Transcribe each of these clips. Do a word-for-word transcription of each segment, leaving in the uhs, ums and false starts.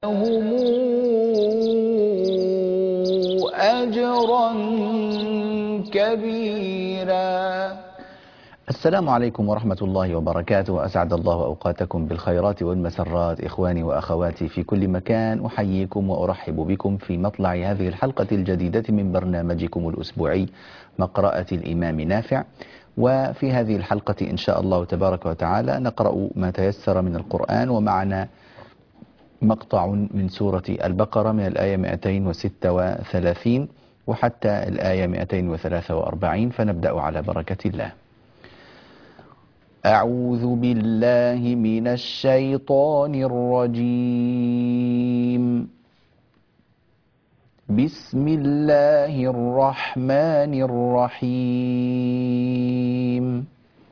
لهم أجرا كبيرا. السلام عليكم ورحمة الله وبركاته. أسعد الله أوقاتكم بالخيرات والمسرات إخواني وأخواتي في كل مكان. أحييكم وأرحب بكم في مطلع هذه الحلقة الجديدة من برنامجكم الأسبوعي مقرأة الإمام نافع. وفي هذه الحلقة إن شاء الله تبارك وتعالى نقرأ ما تيسر من القرآن، ومعنا مقطع من سورة البقرة من الآية مئتين وستة وثلاثين وحتى الآية مئتين وثلاثة وأربعين، فنبدأ على بركة الله. أعوذ بالله من الشيطان الرجيم. بسم الله الرحمن الرحيم.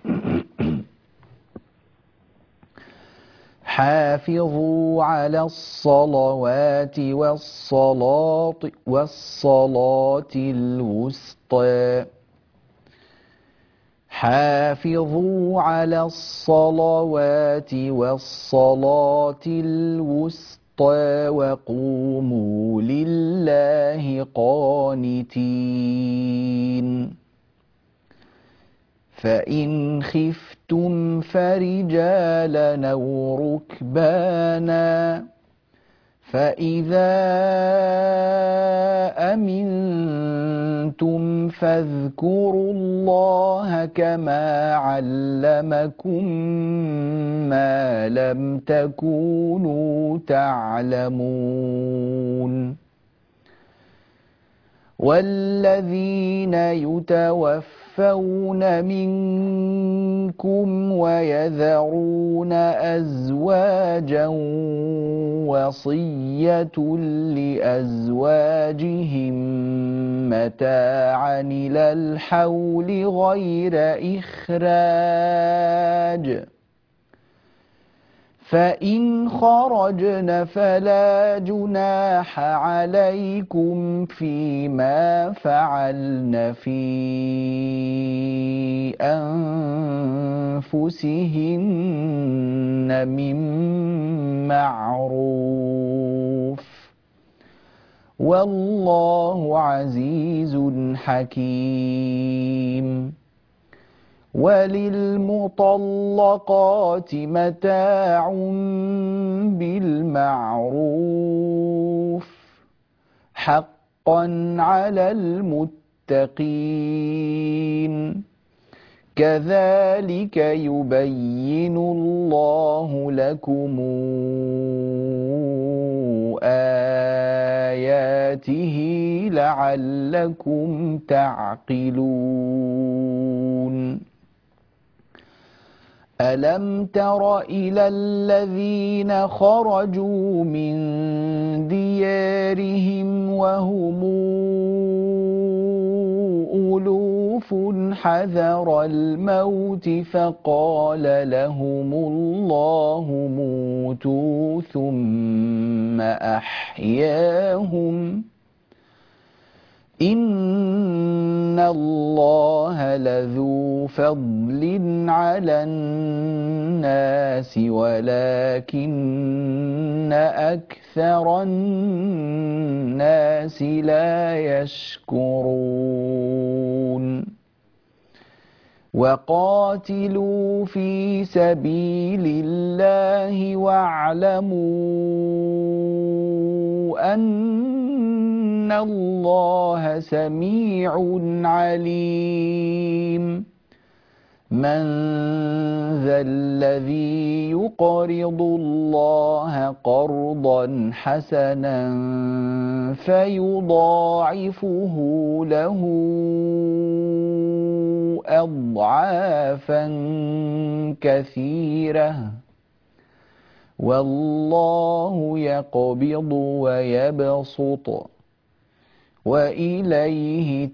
حافظوا على الصلوات والصلاة والصلاة الوسطى حافظوا على الصلوات والصلاة الوسطى وقوموا لله قانتين. فإن خفتم فرجالا أو ركبانا فإذا أمنتم فاذكروا الله كما علمكم ما لم تكونوا تعلمون. والذين يتوفون منكم ويذرون أزواجا وصية لأزواجهم متاعا إلى الحول غير إخراج، فإن خرجن فلا جناح عليكم فيما فعلن في أنفسهن من معروف، والله عزيز حكيم. وللمطلقات متاع بالمعروف حقا على المتقين. كذلك يبين الله لكم آياته لعلكم تعقلون. ألم تر إلى الذين خرجوا من ديارهم وهم ألوف حذر الموت فقال لهم الله موتوا ثم أحياهم إن الله لذو فضل على الناس ولكن أكثر الناس لا يشكرون. وقاتلوا في سبيل الله واعلموا أن الله سميع عليم. من ذا الذي يقرض الله قرضا حسنا فيضاعفه له أضعافا كثيرة والله يقبض ويبسط وإليه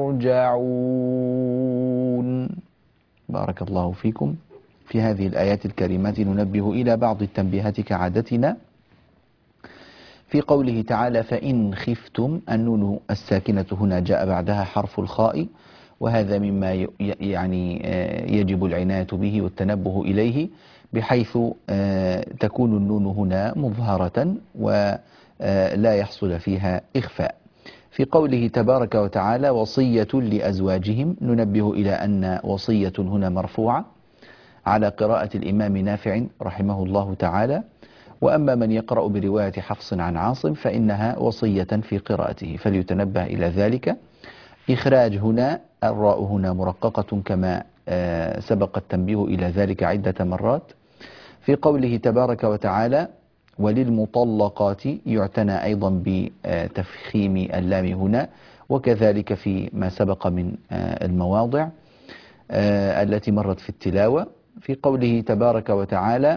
ترجعون. بارك الله فيكم. في هذه الآيات الكريمات ننبه إلى بعض التنبيهات كعادتنا. في قوله تعالى فإن خفتم، النون الساكنة هنا جاء بعدها حرف الخاء، وهذا مما يعني يجب العناية به والتنبه إليه بحيث تكون النون هنا مظهرة ولا يحصل فيها إخفاء. في قوله تبارك وتعالى وصية لأزواجهم، ننبه إلى أن وصية هنا مرفوعة على قراءة الإمام نافع رحمه الله تعالى، وأما من يقرأ برواية حفص عن عاصم فإنها وصية في قراءته، فليتنبه إلى ذلك. إخراج هنا الراء هنا مرققة كما سبق التنبيه إلى ذلك عدة مرات. في قوله تبارك وتعالى وللمطلقات، يعتنى أيضا بتفخيم اللام هنا، وكذلك في ما سبق من المواضع التي مرت في التلاوة. في قوله تبارك وتعالى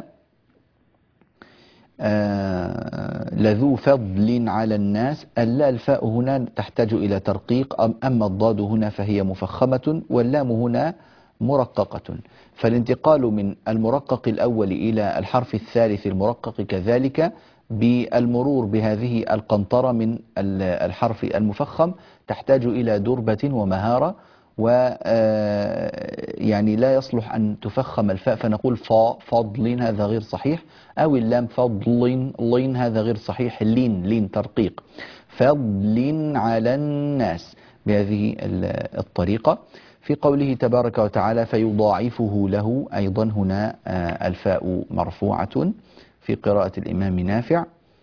لذو فضل على الناس، اللا الفاء هنا تحتاج إلى ترقيق، أما الضاد هنا فهي مفخمة واللام هنا مرققة، فالانتقال من المرقق الأول إلى الحرف الثالث المرقق كذلك بالمرور بهذه القنطرة من الحرف المفخم تحتاج إلى دربة ومهارة، و يعني لا يصلح أن تفخم الفاء فنقول فا فضل، هذا غير صحيح، أو اللام فضل لين، هذا غير صحيح، لين لين ترقيق، فضل على الناس بهذه الطريقة. في قوله تبارك وتعالى فيضاعفه له، أيضا هنا الفاء مرفوعة في قراءة الإمام نافع،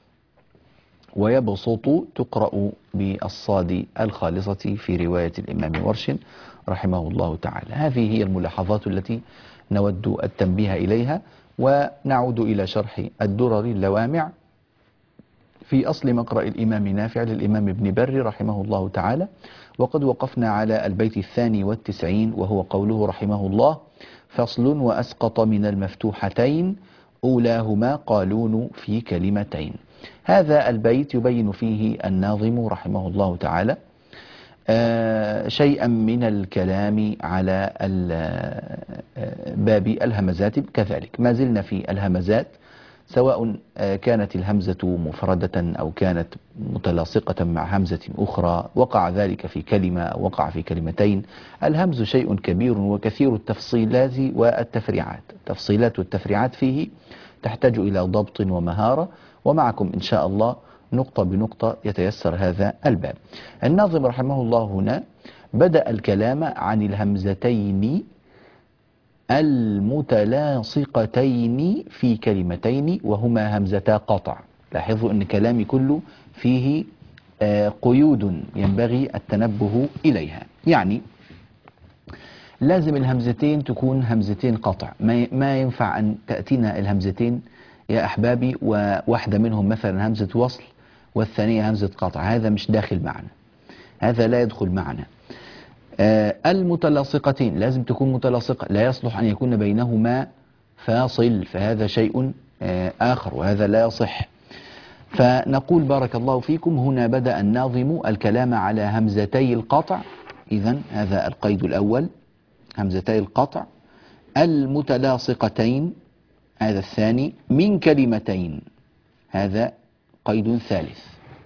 ويبسط تقرأ بالصاد الخالصة في رواية الإمام ورش رحمه الله تعالى. هذه هي الملاحظات التي نود التنبيه إليها، ونعود إلى شرح الدرر اللوامع في أصل مقرأ الإمام نافع للإمام ابن بر رحمه الله تعالى. وقد وقفنا على البيت الثاني والتسعين، وهو قوله رحمه الله فصل وأسقط من المفتوحتين أولاهما قالون في كلمتين. هذا البيت يبين فيه الناظم رحمه الله تعالى آه شيئا من الكلام على باب الهمزات. كذلك ما زلنا في الهمزات، سواء كانت الهمزة مفردة أو كانت متلاصقة مع همزة أخرى، وقع ذلك في كلمة أو وقع في كلمتين. الهمز شيء كبير وكثير التفصيلات والتفريعات، تفصيلات والتفريعات فيه تحتاج إلى ضبط ومهارة، ومعكم إن شاء الله نقطة بنقطة يتيسر هذا الباب. الناظم رحمه الله هنا بدأ الكلام عن الهمزتين المتلاصقتين في كلمتين، وهما همزتا قطع. لاحظوا أن كلامي كله فيه قيود ينبغي التنبه إليها، يعني لازم الهمزتين تكون همزتين قطع، ما ينفع أن تأتينا الهمزتين يا أحبابي وواحدة منهم مثلا همزة وصل والثانية همزة قطع، هذا مش داخل معنا، هذا لا يدخل معنا. آه المتلاصقتين لازم تكون متلاصقة، لا يصلح أن يكون بينهما فاصل، فهذا شيء آه آخر وهذا لا يصح. فنقول بارك الله فيكم هنا بدأ الناظم الكلام على همزتي القطع. إذن هذا القيد الأول، همزتي القطع المتلاصقتين، هذا الثاني، من كلمتين، هذا قيد ثالث.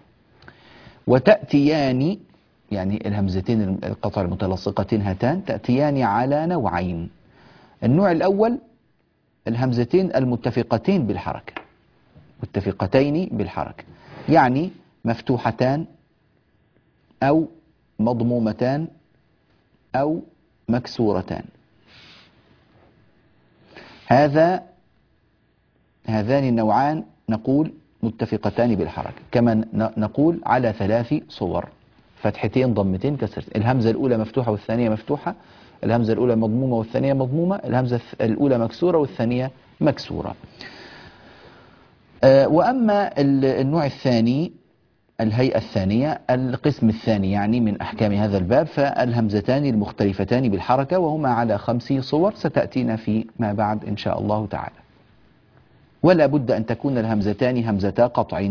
وتأتيان، يعني الهمزتين القطع المتلاصقتين هاتان تأتيان على نوعين. النوع الأول الهمزتين المتفقتين بالحركة، متفقتين بالحركة، يعني مفتوحتان أو مضمومتان أو مكسورتان. هذا هذان النوعان نقول متفقتان بالحركة، كما نقول على ثلاث صور: فتحتين ضمتين كسرتين. الهمزة الأولى مفتوحة والثانية مفتوحة، الهمزة الأولى مضمومة والثانية مضمومة، الهمزة الأولى مكسورة والثانية مكسورة. أه وأما النوع الثاني، الهيئة الثانية، القسم الثاني يعني من أحكام هذا الباب، فالهمزتان المختلفتان بالحركة، وهما على خمس صور ستأتينا في ما بعد إن شاء الله تعالى. ولا بد أن تكون الهمزتان همزتا قطع،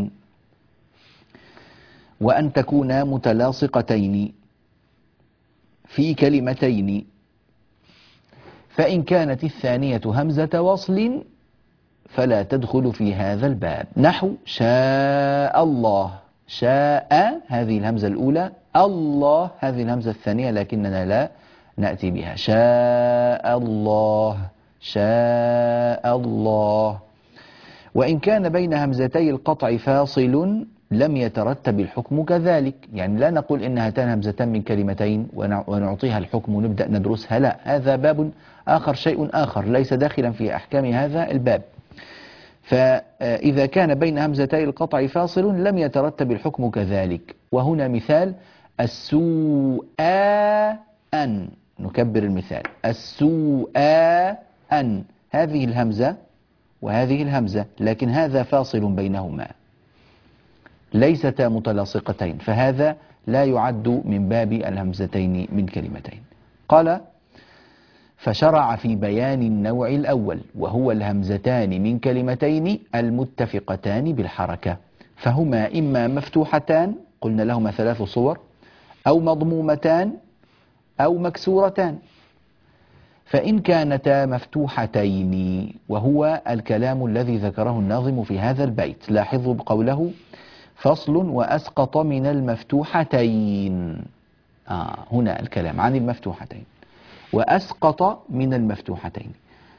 وأن تكونا متلاصقتين في كلمتين. فإن كانت الثانية همزة وصل فلا تدخل في هذا الباب، نحو شاء الله، شاء هذه الهمزة الأولى، الله هذه الهمزة الثانية، لكننا لا نأتي بها. شاء الله، شاء الله. وإن كان بين همزتي القطع فاصل لم يترتب الحكم كذلك، يعني لا نقول إن هاتان همزتان من كلمتين ونعطيها الحكم ونبدأ ندرسها، لا، هذا باب آخر، شيء آخر ليس داخلا في أحكام هذا الباب. فإذا كان بين همزتي القطع فاصل لم يترتب الحكم كذلك. وهنا مثال: السوء أن، نكبر المثال، السوء أن، هذه الهمزة وهذه الهمزة، لكن هذا فاصل بينهما، ليستا متلاصقتين، فهذا لا يعد من باب الهمزتين من كلمتين. قال: فشرع في بيان النوع الأول وهو الهمزتان من كلمتين المتفقتان بالحركة، فهما إما مفتوحتان، قلنا لهما ثلاث صور، أو مضمومتان، أو مكسورتان. فإن كانتا مفتوحتين، وهو الكلام الذي ذكره الناظم في هذا البيت، لاحظوا بقوله: فصل وأسقط من المفتوحتين. آه هنا الكلام عن المفتوحتين، وأسقط من المفتوحتين.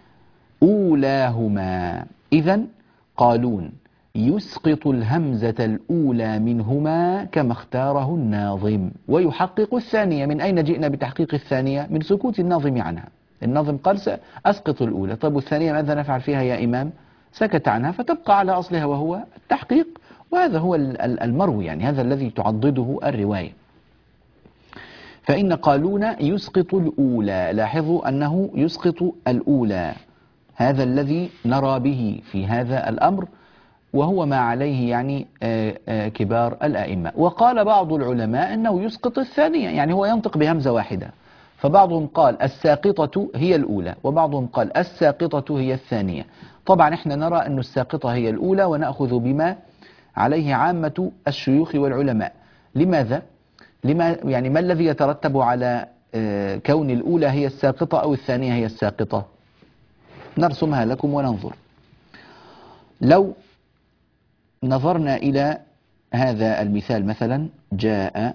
أولاهما، إذن قالون يسقط الهمزة الأولى منهما كما اختاره الناظم، ويحقق الثانية. من أين جئنا بتحقيق الثانية؟ من سكوت الناظم عنها. الناظم قال سأسقط الأولى، طيب والثانية ماذا نفعل فيها يا إمام؟ سكت عنها، فتبقى على أصلها وهو التحقيق، وهذا هو المروي، يعني هذا الذي تعضده الرواية. فإن قالون يسقط الأولى، لاحظوا أنه يسقط الأولى، هذا الذي نرى به في هذا الأمر، وهو ما عليه يعني كبار الأئمة. وقال بعض العلماء أنه يسقط الثانية، يعني هو ينطق بهمزة واحدة، فبعضهم قال الساقطة هي الأولى، وبعضهم قال الساقطة هي الثانية. طبعا احنا نرى أن الساقطة هي الأولى، ونأخذ بما عليه عامة الشيوخ والعلماء. لماذا؟ لما يعني ما الذي يترتب على كون الأولى هي الساقطة أو الثانية هي الساقطة؟ نرسمها لكم وننظر. لو نظرنا إلى هذا المثال مثلا: جاء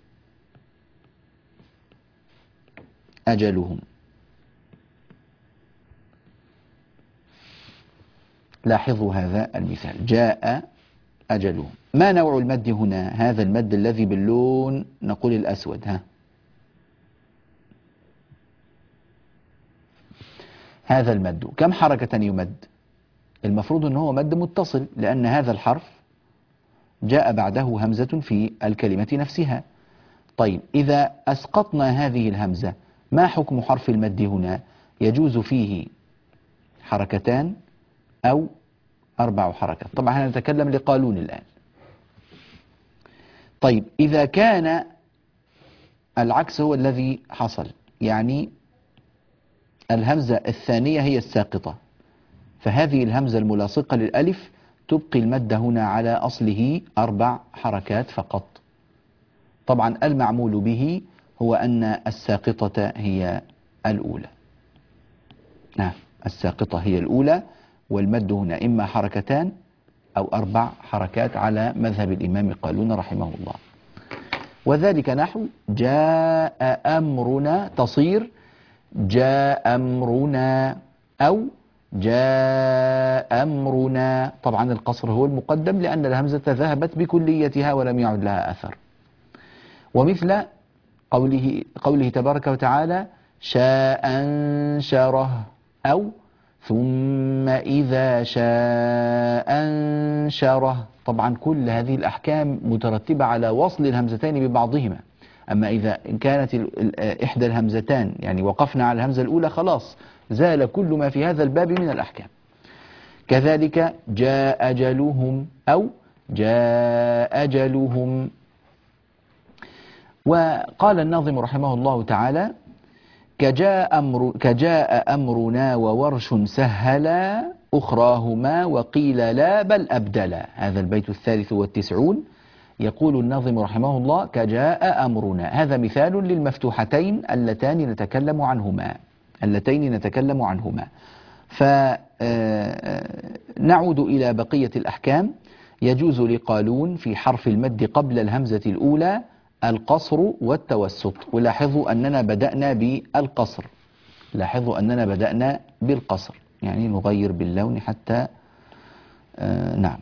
أجلهم. لاحظوا هذا المثال: جاء أجلهم. ما نوع المد هنا؟ هذا المد الذي باللون نقول الأسود، ها هذا المد كم حركة يمد؟ المفروض أنه هو مد متصل، لأن هذا الحرف جاء بعده همزة في الكلمة نفسها. طيب إذا أسقطنا هذه الهمزة، ما حكم حرف المد هنا؟ يجوز فيه حركتان أو أربع حركات. طبعا نتكلم لقالون الآن. طيب إذا كان العكس هو الذي حصل، يعني الهمزة الثانية هي الساقطة، فهذه الهمزة الملاصقة للألف تبقي المد هنا على أصله أربع حركات فقط. طبعا المعمول به هو أن الساقطة هي الأولى. نعم، الساقطة هي الأولى، والمد هنا إما حركتان أو أربع حركات على مذهب الإمام قالون رحمه الله. وذلك نحو جاء أمرنا، تصير جاء أمرنا أو جاء أمرنا. طبعا القصر هو المقدم لأن الهمزة ذهبت بكليتها ولم يعد لها أثر. ومثل قوله, قوله تبارك وتعالى شاء أنشره، أو ثم إذا شاء أنشره. طبعا كل هذه الأحكام مترتبة على وصل الهمزتين ببعضهما. أما إذا كانت إحدى الهمزتان يعني وقفنا على الهمزة الأولى، خلاص زال كل ما في هذا الباب من الأحكام. كذلك جاء أجلهم أو جاء أجلهم. وقال الناظم رحمه الله تعالى كجاء, أمر كجاء أمرنا وورش سهلا أخراهما وقيل لا بل أبدلا. هذا البيت الثالث والتسعون. يقول الناظم رحمه الله كجاء أمرنا، هذا مثال للمفتوحتين اللتان نتكلم عنهما اللتين نتكلم عنهما. فنعود إلى بقية الأحكام. يجوز لقالون في حرف المد قبل الهمزة الأولى القصر والتوسط. ولاحظوا أننا بدأنا بالقصر، لاحظوا أننا بدأنا بالقصر، يعني نغير باللون حتى آه نعم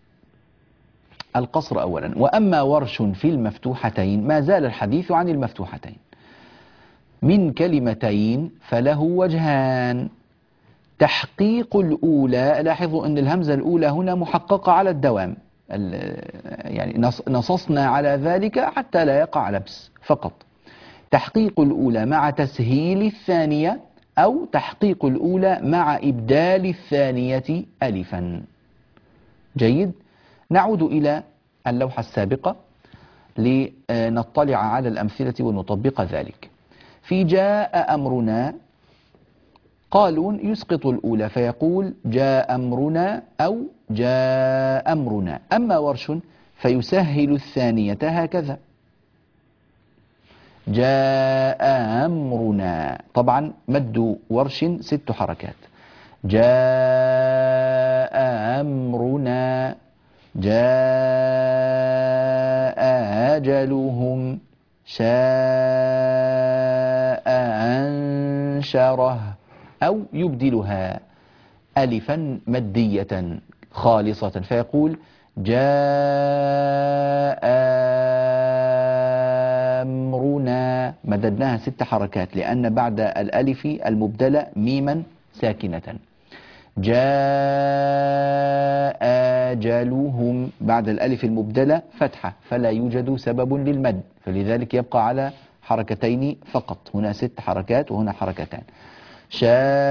القصر أولا. وأما ورش في المفتوحتين، ما زال الحديث عن المفتوحتين، من كلمتين فله وجهان. تحقيق الأولى، لاحظوا أن الهمزة الأولى هنا محققة على الدوام، يعني نصصنا على ذلك حتى لا يقع لبس فقط. تحقيق الأولى مع تسهيل الثانية، أو تحقيق الأولى مع إبدال الثانية ألفا. جيد. نعود إلى اللوحة السابقة لنطلع على الأمثلة ونطبق ذلك. في جاء أمرنا، قالون يسقط الأولى فيقول جاء أمرنا أو جاء أمرنا. أما ورش فيسهل الثانية هكذا جاء أمرنا. طبعا مد ورش ست حركات. جاء أمرنا، جاء أجلهم، شاء أنشره، أو يبدلها ألفا مدية خالصة فيقول جاء أمرنا. مددناها ست حركات لأن بعد الألف المبدلة ميما ساكنة. جاء أجلهم، بعد الألف المبدلة فتحة، فلا يوجد سبب للمد، فلذلك يبقى على حركتين فقط. هنا ست حركات وهنا حركتان. شاء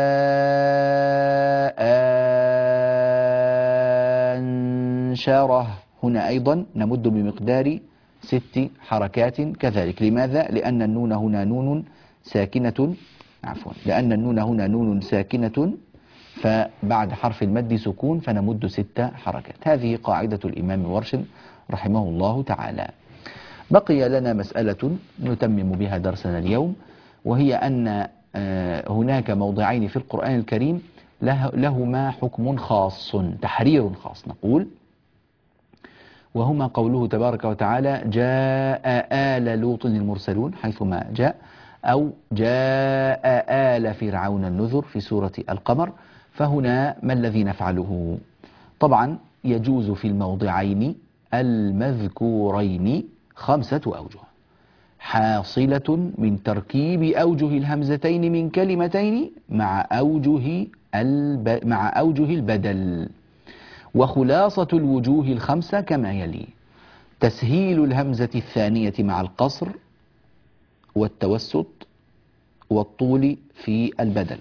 أنشره، هنا أيضا نمد بمقدار ست حركات كذلك. لماذا؟ لأن النون هنا نون ساكنة، عفوا لأن النون هنا نون ساكنة، فبعد حرف المد سكون، فنمد ست حركات. هذه قاعدة الإمام ورش رحمه الله تعالى. بقي لنا مسألة نتمم بها درسنا اليوم، وهي أن هناك موضعين في القرآن الكريم لهما حكم خاص، تحرير خاص نقول، وهما قوله تبارك وتعالى جاء آل لوط المرسلون حيثما جاء، أو جاء آل فرعون النذر في سورة القمر. فهنا ما الذي نفعله؟ طبعا يجوز في الموضعين المذكورين خمسة أوجه، حاصلة من تركيب أوجه الهمزتين من كلمتين مع أوجه الب... مع أوجه البدل. وخلاصة الوجوه الخمسة كما يلي: تسهيل الهمزة الثانية مع القصر والتوسط والطول في البدل.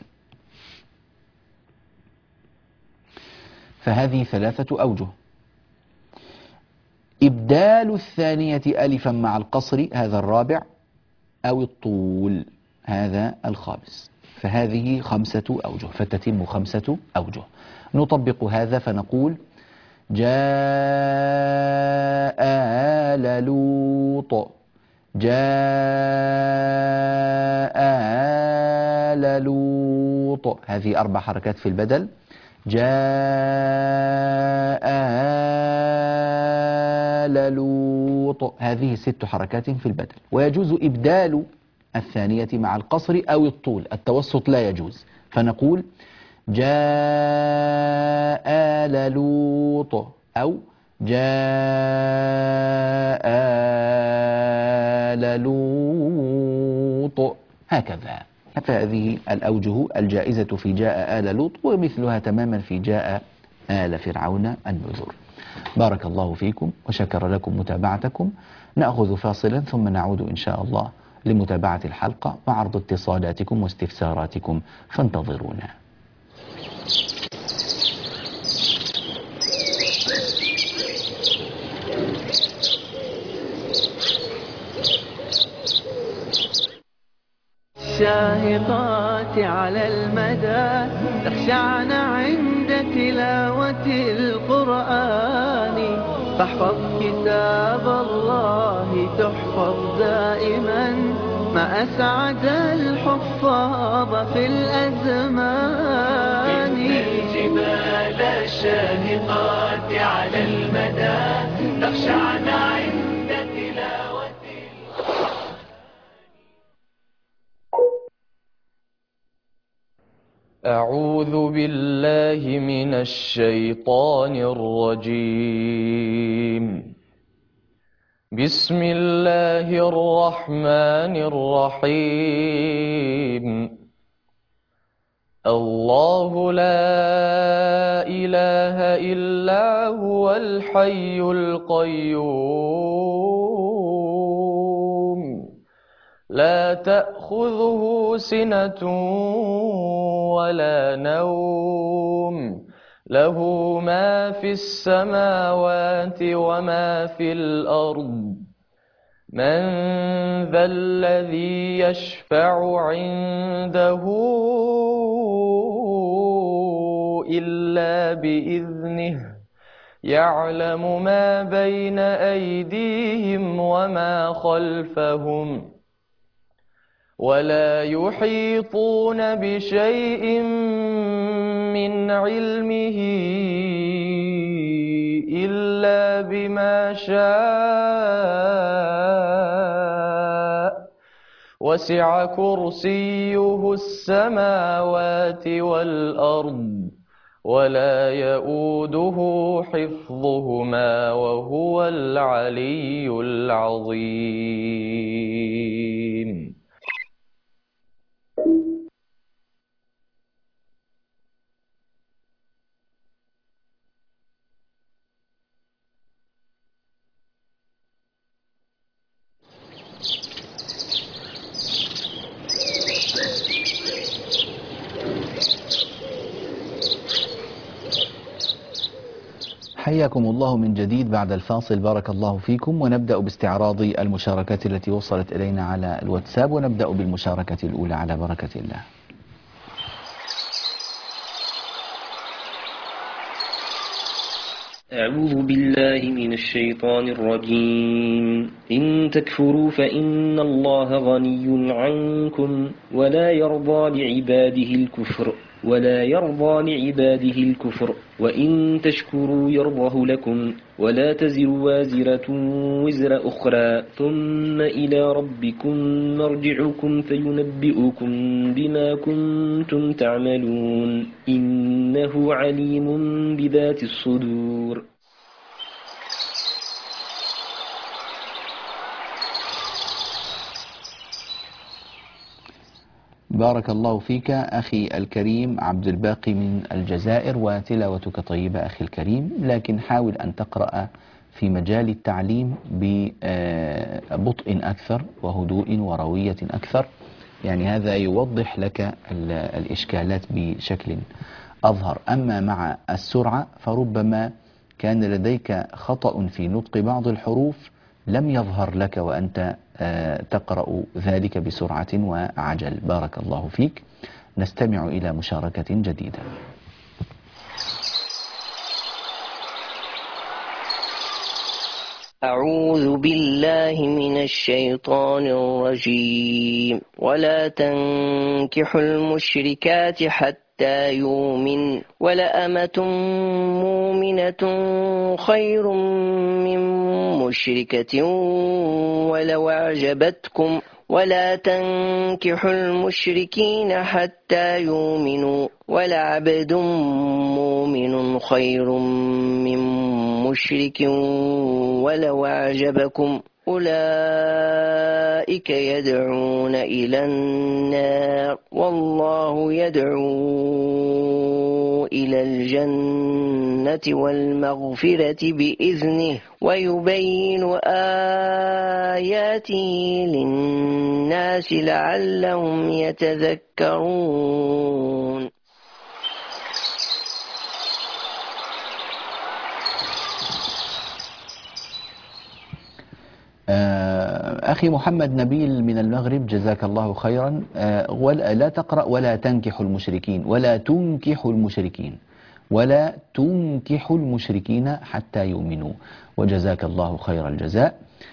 فهذه ثلاثة أوجه. إبدال الثانية ألفا مع القصر هذا الرابع، أو الطول هذا الخامس. فهذه خمسة أوجه، فتتم خمسة أوجه. نطبق هذا فنقول جاء آل لوط، جاء آل لوط، هذه أربع حركات في البدل. جاء آل لوط، هذه ست حركات في البدل. ويجوز إبدال الثانية مع القصر أو الطول، التوسط لا يجوز، فنقول جاء آل لوط، أو جاء آل لوط، هكذا. فهذه الأوجه الجائزة في جاء آل لوط، ومثلها تماما في جاء آل فرعون النذر. بارك الله فيكم وشكر لكم متابعتكم. نأخذ فاصلا ثم نعود إن شاء الله لمتابعة الحلقة وعرض اتصالاتكم واستفساراتكم، فانتظرونا. الشاهقات على المدى تخشعن عند تلاوة القرآن، فاحفظ كتاب الله تحفظ دائما ما أسعد الحفاظ في الأزمان. إن الجبال الشاهقات على المدى تخشعن عند تلاوة أعوذ بالله من الشيطان الرجيم. بسم الله الرحمن الرحيم. الله لا إله إلا هو الحي القيوم لا تأخذه سنة ولا نوم له ما في السماوات وما في الأرض من ذا الذي يشفع عنده إلا بإذنه يعلم ما بين أيديهم وما خلفهم ولا يحيطون بشيء من علمه إلا بما شاء وسع كرسيه السماوات والأرض ولا يؤوده حفظهما وهو العلي العظيم. حياكم الله من جديد بعد الفاصل، بارك الله فيكم. ونبدأ باستعراض المشاركات التي وصلت إلينا على الواتساب، ونبدأ بالمشاركة الأولى على بركة الله. أعوذ بالله من الشيطان الرجيم. إن تكفروا فإن الله غني عنكم ولا يرضى لعباده الكفر ولا يرضى لعباده الكفر وإن تشكروا يرضه لكم ولا تزر وازرة وزر أخرى ثم إلى ربكم مرجعكم فينبئكم بما كنتم تعملون إنه عليم بذات الصدور. بارك الله فيك أخي الكريم عبد الباقي من الجزائر، وتلاوتك طيبة أخي الكريم، لكن حاول أن تقرأ في مجال التعليم ببطء أكثر وهدوء وروية أكثر، يعني هذا يوضح لك الإشكالات بشكل أظهر. أما مع السرعة فربما كان لديك خطأ في نطق بعض الحروف لم يظهر لك وأنت تقرأ ذلك بسرعة وعجل. بارك الله فيك. نستمع إلى مشاركة جديدة. أعوذ بالله من الشيطان الرجيم. ولا تنكحوا المشركات حتى يؤمن ولأمة مؤمنة خير من مشركة ولو أعجبتكم ولا تنكحوا المشركين حتى يؤمنوا ولعبد مؤمن خير من مشرك ولو أعجبكم أولئك يدعون إلى النار والله يدعو إلى الجنة والمغفرة بإذنه ويبين آياته للناس لعلهم يتذكرون. أخي محمد نبيل من المغرب، جزاك الله خيرا. ولا لا تقرأ ولا تنكحوا المشركين ولا تنكحوا المشركين ولا تنكحوا المشركين حتى يؤمنوا، وجزاك الله خير الجزاء.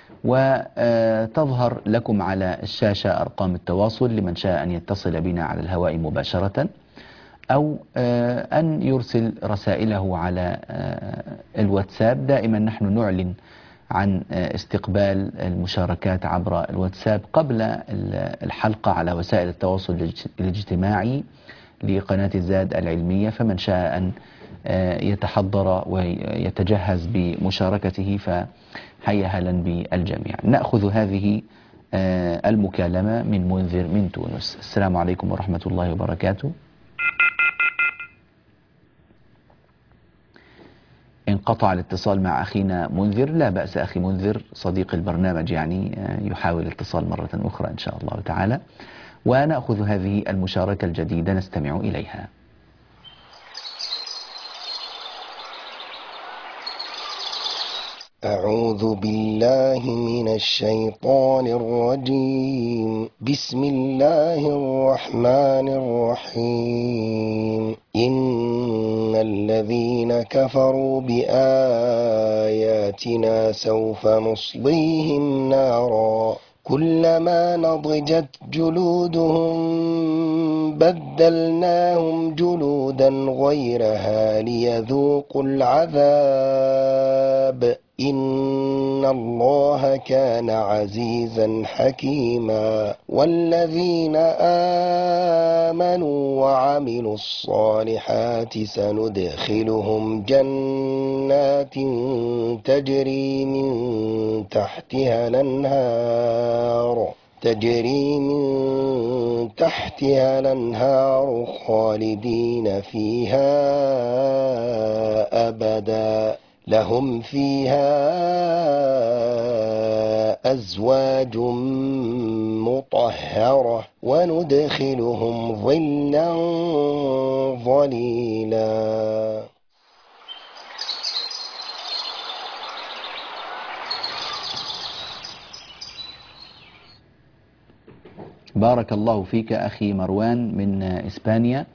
وتظهر لكم على الشاشة أرقام التواصل لمن شاء أن يتصل بنا على الهواء مباشرة أو أن يرسل رسائله على الواتساب. دائما نحن نعلن عن استقبال المشاركات عبر الواتساب قبل الحلقة على وسائل التواصل الاجتماعي لقناة الزاد العلمية، فمن شاء أن يتحضر ويتجهز بمشاركته فحيا هلا بالجميع. نأخذ هذه المكالمة من منذر من تونس. السلام عليكم ورحمة الله وبركاته. انقطع الاتصال مع أخينا منذر. لا بأس أخي منذر صديق البرنامج، يعني يحاول الاتصال مرة أخرى إن شاء الله تعالى، ونأخذ هذه المشاركة الجديدة نستمع إليها. أعوذ بالله من الشيطان الرجيم. بسم الله الرحمن الرحيم. إن الذين كفروا بآياتنا سوف نصليهم نارا كلما نضجت جلودهم بدلناهم جلودا غيرها ليذوقوا العذاب إن الله كان عزيزا حكيما. والذين آمنوا وعملوا الصالحات سندخلهم جنات تجري من تحتها الأنهار تجري من تحتها الأنهار خالدين فيها أبدا لهم فيها أزواج مطهرة وندخلهم ظلا ظليلا. بارك الله فيك أخي مروان من إسبانيا.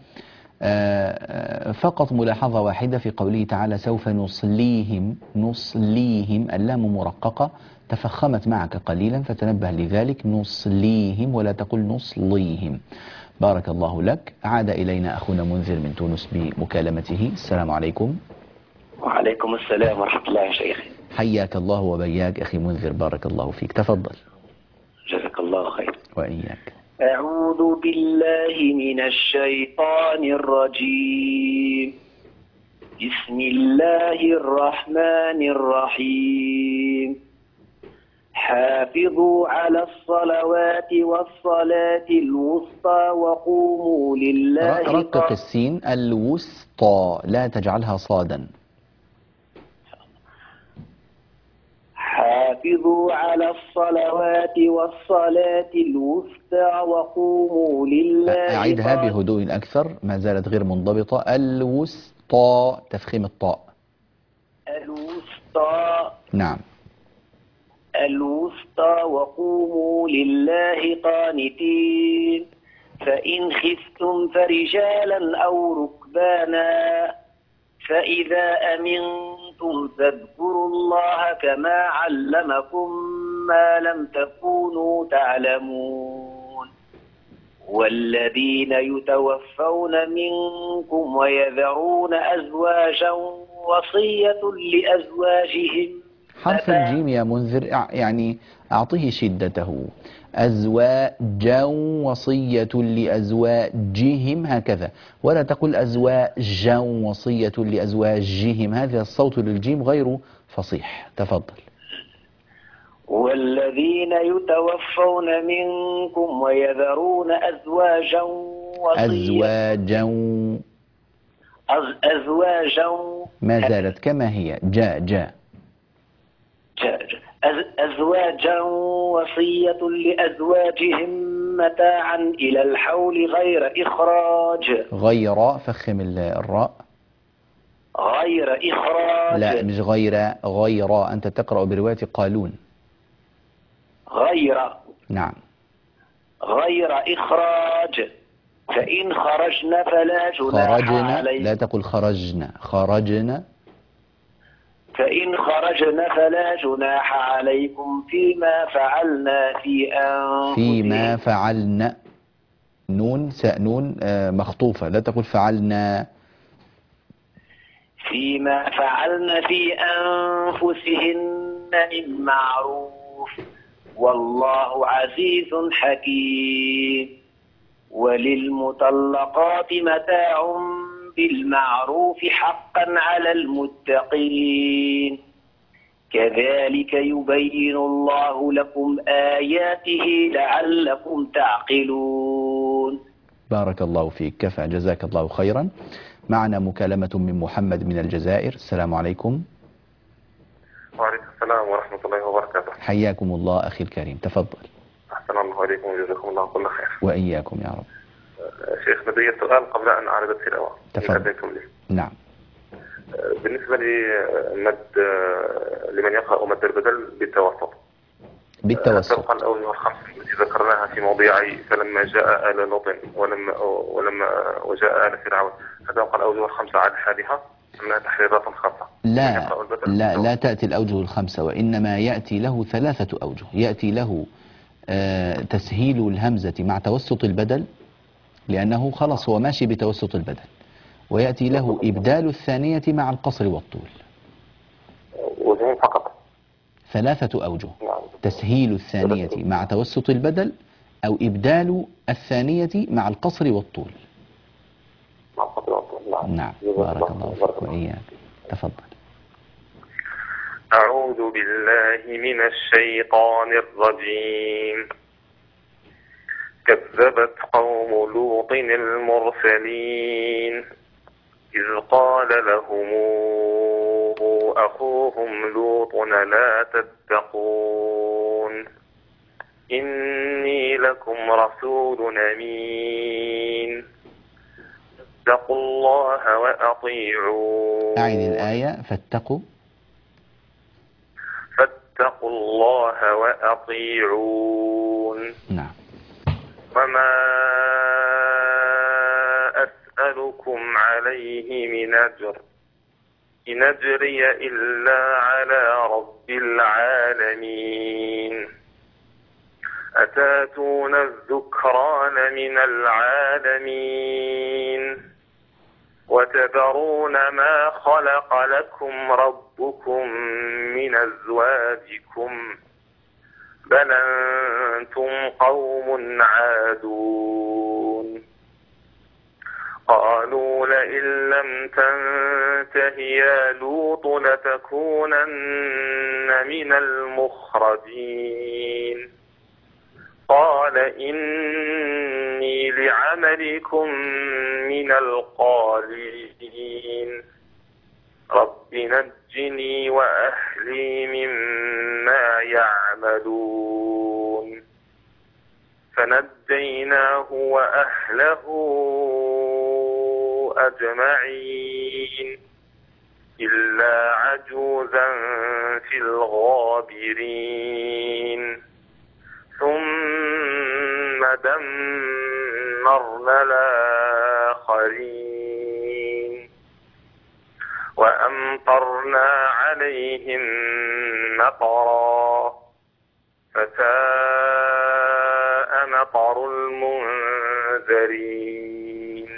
فقط ملاحظة واحدة في قوله تعالى سوف نصليهم. نصليهم اللام مرققة تفخمت معك قليلا فتنبه لذلك. نصليهم ولا تقل نصليهم. بارك الله لك. عاد إلينا أخونا منذر من تونس بمكالمته. السلام عليكم. وعليكم السلام ورحمة الله يا شيخي. حياك الله وبياك أخي منذر. بارك الله فيك. تفضل. جزاك الله خير. وإياك. أعوذ بالله من الشيطان الرجيم. بسم الله الرحمن الرحيم. حافظوا على الصلوات والصلاة الوسطى وقوموا لله. رقق السين الوسطى لا تجعلها صادا. حافظوا على الصلوات والصلاة الوسطى وقوموا لله. أعيدها بهدوء أكثر، ما زالت غير منضبطة. الوسطى تفخيم الطاء. الوسطى. نعم. الوسطى وقوموا لله قانتين فإن خفتم فرجالا أو ركبانا فإذا أمنتم فاذكروا الله كما علمكم ما لم تكونوا تعلمون. والذين يتوفون منكم ويذرون أزواجا وصية لأزواجهم. حرف الجيم يا منذر يعني أعطيه شدته. أزواجا وصية لأزواجهم هكذا، ولا تقل أزواجا وصية لأزواجهم. هذا الصوت للجيم غير فصيح. تفضل. والذين يتوفون منكم ويذرون أزواجا وصية. أزواجا أزواجا ما زالت كما هي. جاء جاء أزواجا وصية لأزواجهم متاعا إلى الحول غير إخراج. غير فخم الراء. غير إخراج. لا مش غير. غير أنت تقرأ برواية قالون. غير. نعم. غير إخراج فإن خرجنا فلا جناح خرجنا عليكم. لا تقل خرجنا. خرجنا. فإن خرجنا فلا جناح عليكم فيما فعلنا في أنفسهم. فيما فعلنا. نون ساء نون مخطوفة لا تقل فعلنا. فيما فعلنا في أنفسهن من معروف والله عزيز حكيم. وللمطلقات متاع بالمعروف حقا على المتقين كذلك يبين الله لكم آياته لعلكم تعقلون. بارك الله فيك، كفى، جزاك الله خيرا. معنا مكالمة من محمد من الجزائر. السلام عليكم. وعليكم السلام ورحمة الله وبركاته. حياكم الله أخي الكريم، تفضل. أحسن الله عليكم وجزاكم الله كل خير. وإياكم يا رب. شيخ لدي سؤال قبل أن أعرض التلاوة. تفضل. نعم. بالنسبة لمد لمن يقرأ مد البدل بالتوسط. بالتوسط. تبقى الأوجه الخمس التي ذكرناها في موضعي فلما جاء آل لوط ولما ولما وجاء آل فرعون، فتبقى الأوجه الخمسة على حالها أنها تحريرات خاصة. لا لا لا تأتي الأوجه الخمسة، وإنما يأتي له ثلاثة أوجه. يأتي له آه تسهيل الهمزة مع توسط البدل، لأنه خلص هو ماشي بتوسط البدل، ويأتي له إبدال الثانية مع القصر والطول. وجهين فقط. ثلاثة أوجه: تسهيل الثانية مع توسط البدل، أو إبدال الثانية مع القصر والطول. نعم. بارك الله فيك وإياك. تفضل. أعوذ بالله من الشيطان الرجيم. كذبت قوم لوط المرسلين إذ قال لهم أخوهم لوط لا تتقون إني لكم رسول أمين فاتقوا الله وأطيعون. أعد الآية. فاتقوا فاتقوا الله وأطيعون. نعم. وما أسألكم عليه من أجر إن أجري إلا على رب العالمين أتاتون الذكران من العالمين وتذرون ما خلق لكم ربكم من أزواجكم بل أنتم قوم عادون. قالوا لئن لم تنته يا لوط لتكونن من المخرجين قال إني لعملكم من القالين رب نجني وأهلي مما يعملون فنجيناه وأهله أجمعين إلا عجوزا في الغابرين ثم دمرنا الآخرين وأمطرنا عليهم مطرا فساء مطر المنذرين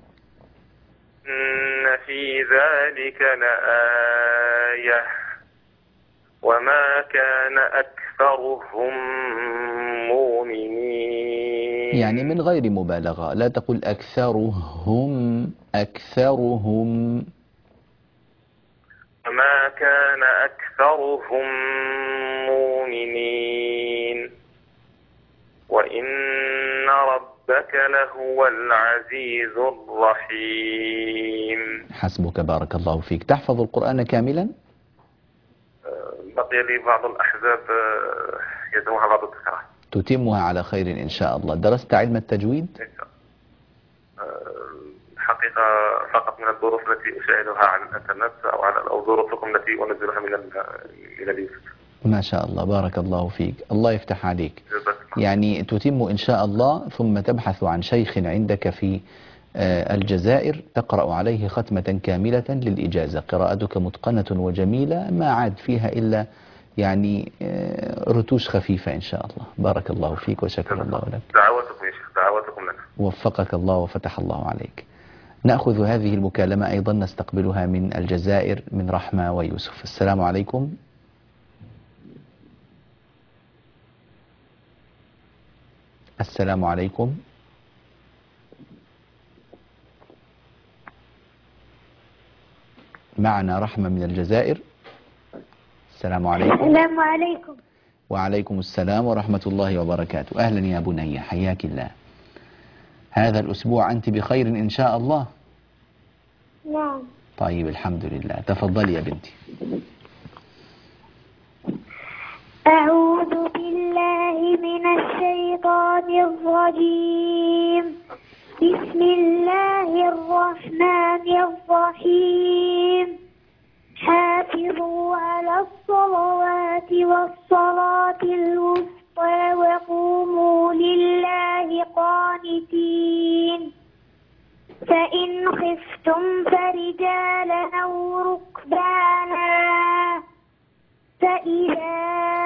إن في ذلك لآية وما كان أكثرهم مؤمنين. يعني من غير مبالغة، لا تقل أكثرهم أكثرهم وما كان أكثرهم مؤمنين وإن ربك لهو العزيز الرحيم. حسبك، بارك الله فيك. تحفظ القرآن كاملا؟ بقي لي بعض الأحزاب يدوها بعض الذكرى. تتمها على خير إن شاء الله. درست علم التجويد؟ الحقيقة فقط من الظروف التي أشاهدها على الإنترنت أو على أو ظروفكم التي أنزلها من من اليوتيوب. ما شاء الله، بارك الله فيك، الله يفتح عليك. يعني تتم إن شاء الله، ثم تبحث عن شيخ عندك في الجزائر تقرأ عليه ختمة كاملة للإجازة. قراءتك متقنة وجميلة، ما عاد فيها إلا يعني رتوش خفيفة إن شاء الله. بارك الله فيك وشكر الله لك. دعواتكم يا شيخ، دعواتكم لنا. وفقك الله وفتح الله عليك. نأخذ هذه المكالمة أيضا، نستقبلها من الجزائر من رحمة ويوسف. السلام عليكم. السلام عليكم. معنا رحمة من الجزائر. السلام عليكم. السلام عليكم. وعليكم السلام ورحمة الله وبركاته. أهلا يا بني، حياك الله. هذا الأسبوع أنت بخير إن شاء الله؟ نعم. طيب الحمد لله. تفضلي يا بنتي. أعوذ بالله من الشيطان الرجيم. بسم الله الرحمن الرحيم. حافظوا على الصلوات والصلاة الوسطى وقوموا لله قانتين. فإن خفتم فرجالا أو ركبانا فإذا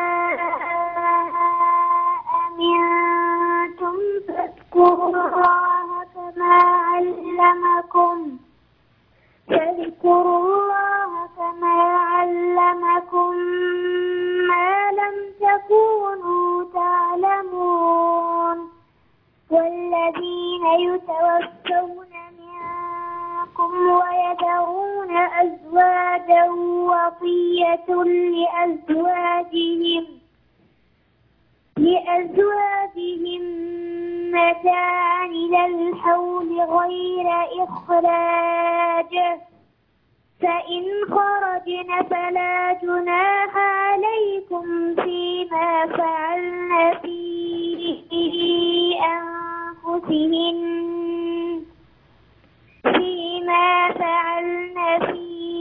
أمنتم فاذكروا الله كما علمكم فاذكروا الله كما علمكم ما لم تكونوا تعلمون. والذين يتوفون منكم ويذرون أزواجا وصية لأزواجهم لأزواجهم متاعا إلى الحول غير إخراج فإن خرجن فلا جناح عليكم فيما فعلن في أنفسهن فيما فعلن في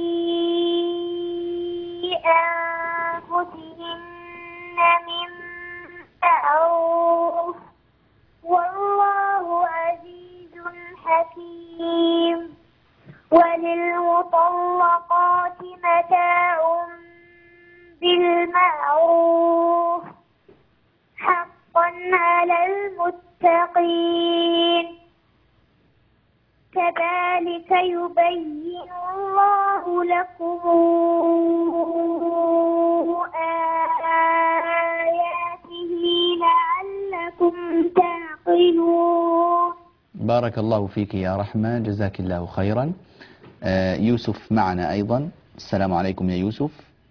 أنفسهن من معروف والله عزيز حكيم. وللمطلقات متاع بالمعروف حقا على المتقين. كذلك يبين الله لكم آياته لعلكم تعقلون. بارك الله فيك يا رحمة، جزاك الله خيرا. آه يوسف معنا أيضا. السلام عليكم يا يوسف.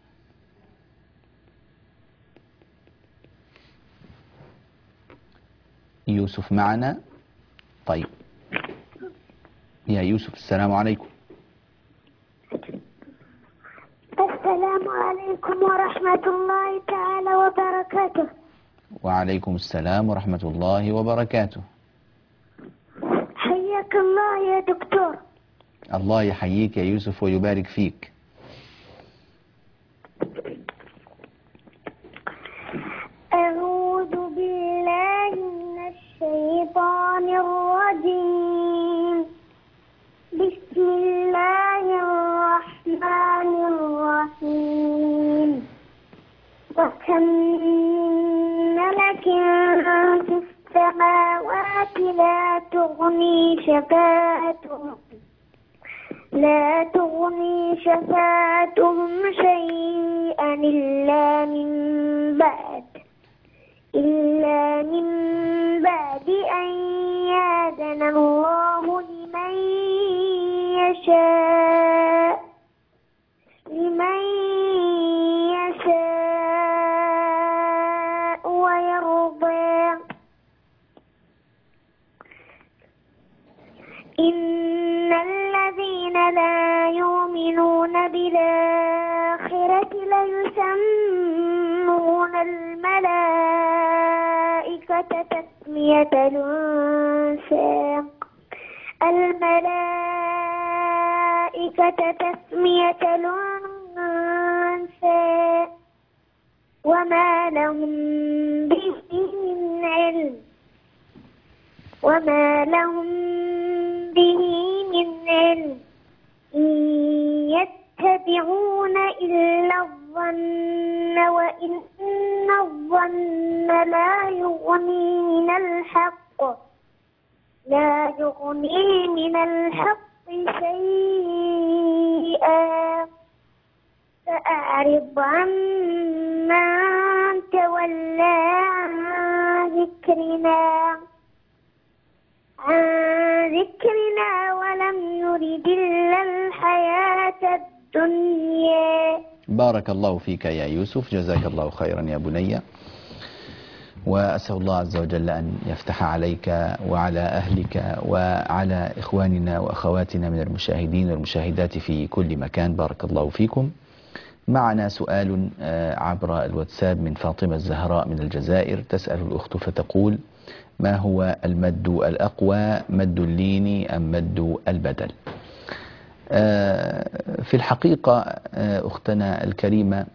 يوسف معنا. طيب يا يوسف السلام عليكم. السلام عليكم ورحمة الله تعالى وبركاته. وعليكم السلام ورحمة الله وبركاته. حياك الله يا دكتور. الله يحييك يا يوسف ويبارك فيك. أعوذ بالله من الشيطان الرجيم. بسم الله الرحمن الرحيم. وكم ملك في السماوات لا تغني شفاعتهم لا تغني شفاعتهم شيئا إلا من بعد إلا من بعد أن يأذن الله لمن يشاء لمن يشاء ويرضى. إن الذين لا يؤمنون بالآخرة ليسمون الملائكة تسمية الأنثى الملائكة تسمية الأنثى وما لهم به من علم وما لهم به من علم إن يتبعون إلا الظن وإن الظن لا يغني من الحق لا يغني من الحق شيئا. فأعرض عمن تولى عن ذكرنا عن ذكرنا ولم يرد إلا الحياة الدنيا. بارك الله فيك يا يوسف، جزاك الله خيرا يا بني، وأسأل الله عز وجل أن يفتح عليك وعلى أهلك وعلى إخواننا وأخواتنا من المشاهدين والمشاهدات في كل مكان. بارك الله فيكم. معنا سؤال عبر الواتساب من فاطمة الزهراء من الجزائر، تسأل الأخت فتقول: ما هو المد الأقوى، مد اللين أم مد البدل؟ في الحقيقة أختنا الكريمة،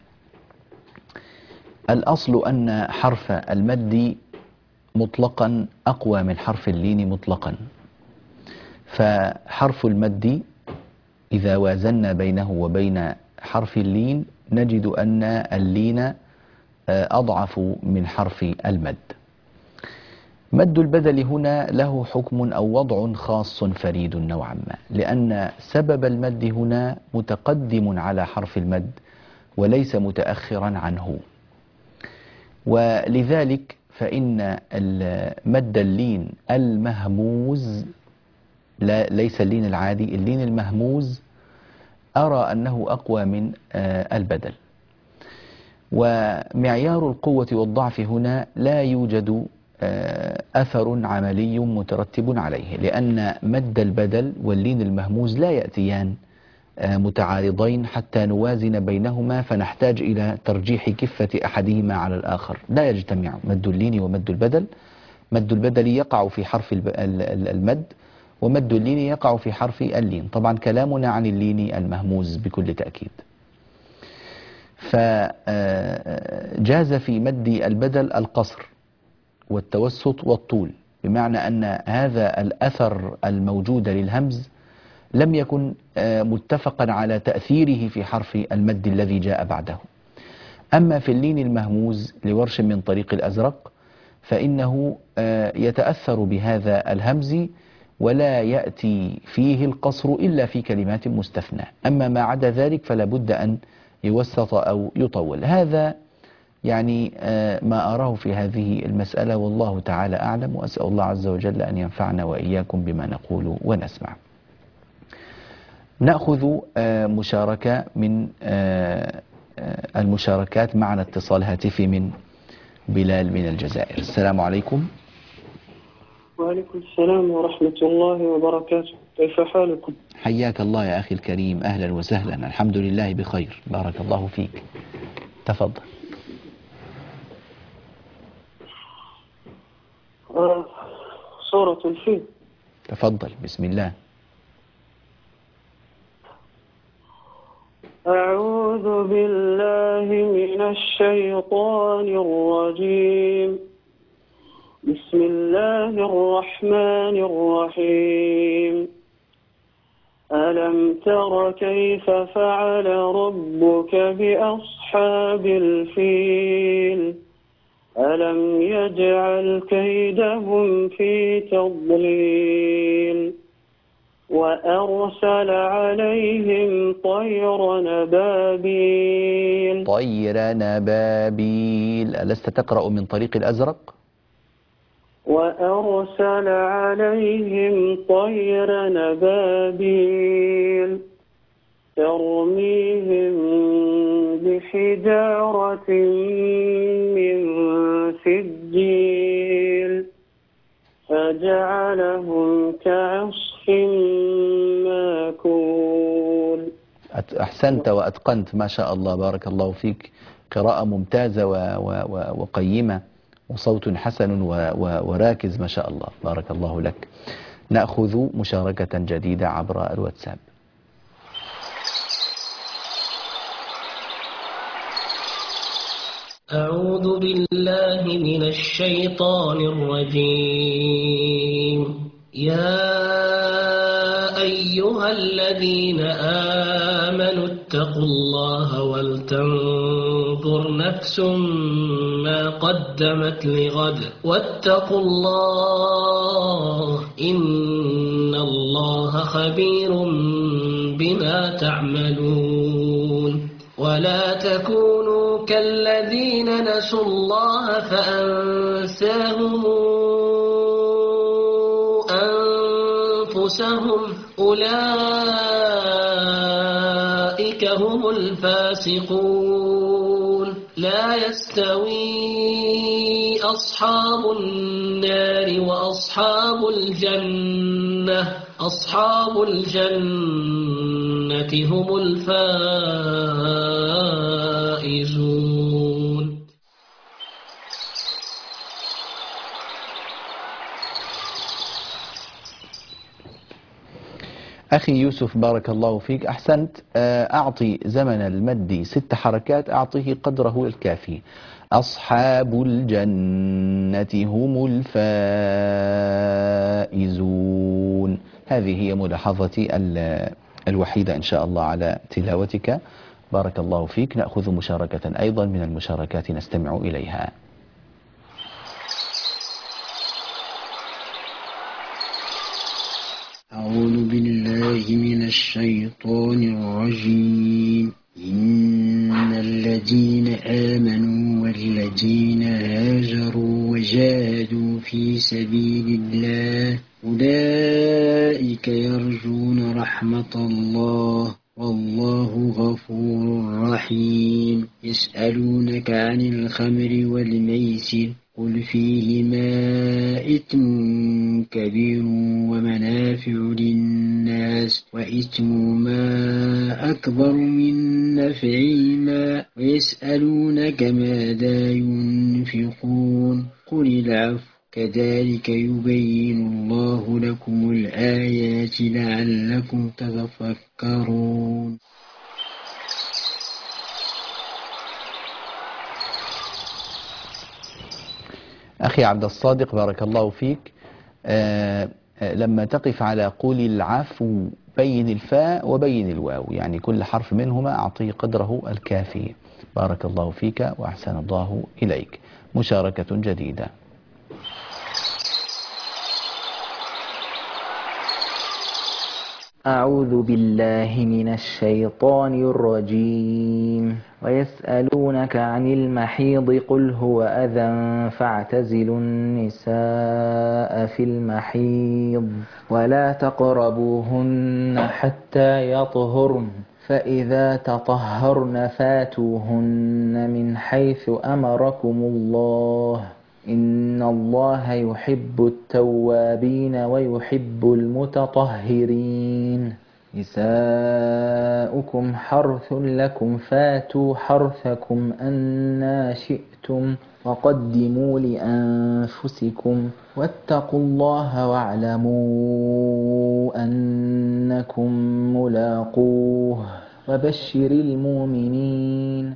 الأصل أن حرف المد مطلقا أقوى من حرف اللين مطلقا، فحرف المد إذا وازنا بينه وبين حرف اللين نجد أن اللين أضعف من حرف المد. مد البدل هنا له حكم أو وضع خاص فريد نوعا ما، لأن سبب المد هنا متقدم على حرف المد وليس متأخرا عنه، ولذلك فإن مد اللين المهموز، لا ليس اللين العادي، اللين المهموز أرى أنه أقوى من البدل. ومعيار القوة والضعف هنا لا يوجد أثر عملي مترتب عليه، لأن مد البدل واللين المهموز لا يأتيان متعارضين حتى نوازن بينهما فنحتاج إلى ترجيح كفة أحدهما على الآخر، لا يجتمع مد اللين ومد البدل. مد البدل يقع في حرف المد، ومد اللين يقع في حرف اللين. طبعا كلامنا عن اللين المهموز بكل تأكيد. فجاز في مد البدل القصر والتوسط والطول، بمعنى أن هذا الأثر الموجود للهمز لم يكن متفقا على تأثيره في حرف المد الذي جاء بعده. أما في اللين المهموز لورش من طريق الأزرق فإنه يتأثر بهذا الهمز ولا يأتي فيه القصر إلا في كلمات مستثنى، أما ما عدا ذلك فلا بد أن يوسط أو يطول. هذا يعني ما أراه في هذه المسألة، والله تعالى أعلم، وأسأل الله عز وجل أن ينفعنا وإياكم بما نقول ونسمع. نأخذ مشاركة من المشاركات. معنا اتصال هاتفي من بلال من الجزائر. السلام عليكم. وعليكم السلام ورحمة الله وبركاته، كيف حالكم؟ حياك الله يا أخي الكريم، أهلا وسهلا، الحمد لله بخير، بارك الله فيك، تفضل. آه سورة الفيل. تفضل، بسم الله. أعوذ بالله من الشيطان الرجيم، بسم الله الرحمن الرحيم. ألم تر كيف فعل ربك بأصحاب الفيل؟ ألم يجعل كيدهم في تضليل؟ وأرسل عليهم طير نبابيل. طير نبابيل، ألست تقرأ من طريق الأزرق؟ وأرسل عليهم طير نبابيل ترميهم بحجارة من سجيل فجعلهم كعصف ماكول. أحسنت وأتقنت، ما شاء الله، بارك الله فيك، قراءة ممتازة وقيمة وصوت حسن وراكز، ما شاء الله، بارك الله لك. نأخذ مشاركة جديدة عبر الواتساب. أعوذ بالله من الشيطان الرجيم. يا أيها الذين آمنوا اتقوا الله ولتنظر نفس ما قدمت لغد واتقوا الله إن الله خبير بما تعملون. ولا تكونوا كالذين نسوا الله فأنساهم أنفسهم أولئك فاسقون لا يستوي أصحاب النار وأصحاب الجنة أصحاب الجنة هم الفائزون. أخي يوسف بارك الله فيك، أحسنت. أعطي زمن المد ست حركات، أعطيه قدره الكافي. أصحاب الجنة هم الفائزون. هذه هي ملاحظتي الوحيدة إن شاء الله على تلاوتك، بارك الله فيك. نأخذ مشاركة أيضا من المشاركات نستمع إليها. أعوذ بالله من الشيطان الرجيم. إن الذين آمنوا والذين هاجروا وجاهدوا في سبيل الله أولئك يرجون رحمة الله والله غفور رحيم. يسألونك عن الخمر والميسر قل فيهما إثم كبير ومنافع للناس وإثمهما أكبر من نفعهما ويسألونك ماذا ينفقون قل العفو كذلك يبين الله لكم الآيات لعلكم تتفكرون. أخي عبد الصادق بارك الله فيك، آه لما تقف على قول العفو بين الفاء وبين الواو، يعني كل حرف منهما أعطيه قدره الكافي. بارك الله فيك وأحسن الله إليك. مشاركة جديدة. أعوذ بالله من الشيطان الرجيم. ويسألونك عن المحيض قل هو أذى فاعتزلوا النساء في المحيض ولا تقربوهن حتى يطهرن فإذا تطهرن فاتوهن من حيث أمركم الله إن الله يحب التوابين ويحب المتطهرين. نساؤكم حرث لكم فاتوا حرثكم أنى شئتم وقدموا لأنفسكم واتقوا الله واعلموا أنكم ملاقوه وبشر المؤمنين.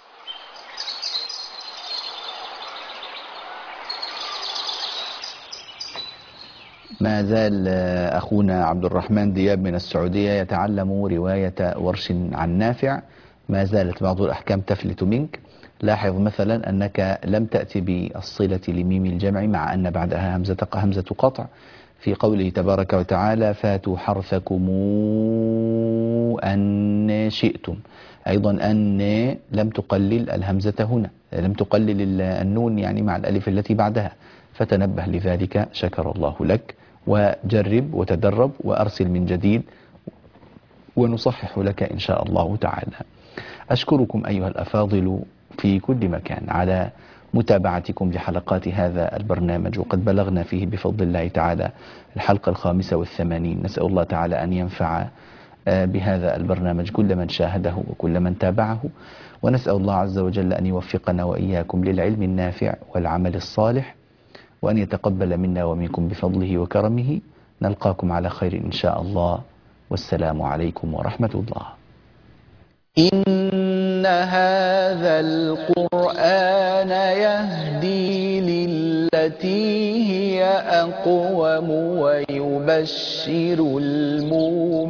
ما زال أخونا عبد الرحمن دياب من السعودية يتعلم رواية ورش عن نافع. ما زالت بعض الأحكام تفلت منك. لاحظ مثلا أنك لم تأتي بالصلة لميم الجمع مع أن بعدها همزة همزة قطع في قوله تبارك وتعالى فاتوا حرثكم أن شئتم. أيضا أن لم تقلل الهمزة هنا، لم تقلل النون يعني مع الألف التي بعدها، فتنبه لذلك شكر الله لك. وجرب وتدرب وأرسل من جديد ونصحح لك إن شاء الله تعالى. أشكركم أيها الأفاضل في كل مكان على متابعتكم لحلقات هذا البرنامج، وقد بلغنا فيه بفضل الله تعالى الحلقة الخامسة والثمانين. نسأل الله تعالى أن ينفع بهذا البرنامج كل من شاهده وكل من تابعه، ونسأل الله عز وجل أن يوفقنا وإياكم للعلم النافع والعمل الصالح، وأن يتقبل منا ومنكم بفضله وكرمه. نلقاكم على خير إن شاء الله، والسلام عليكم ورحمة الله. إن هذا القرآن يهدي للتي هي أقوم ويبشر المؤمنين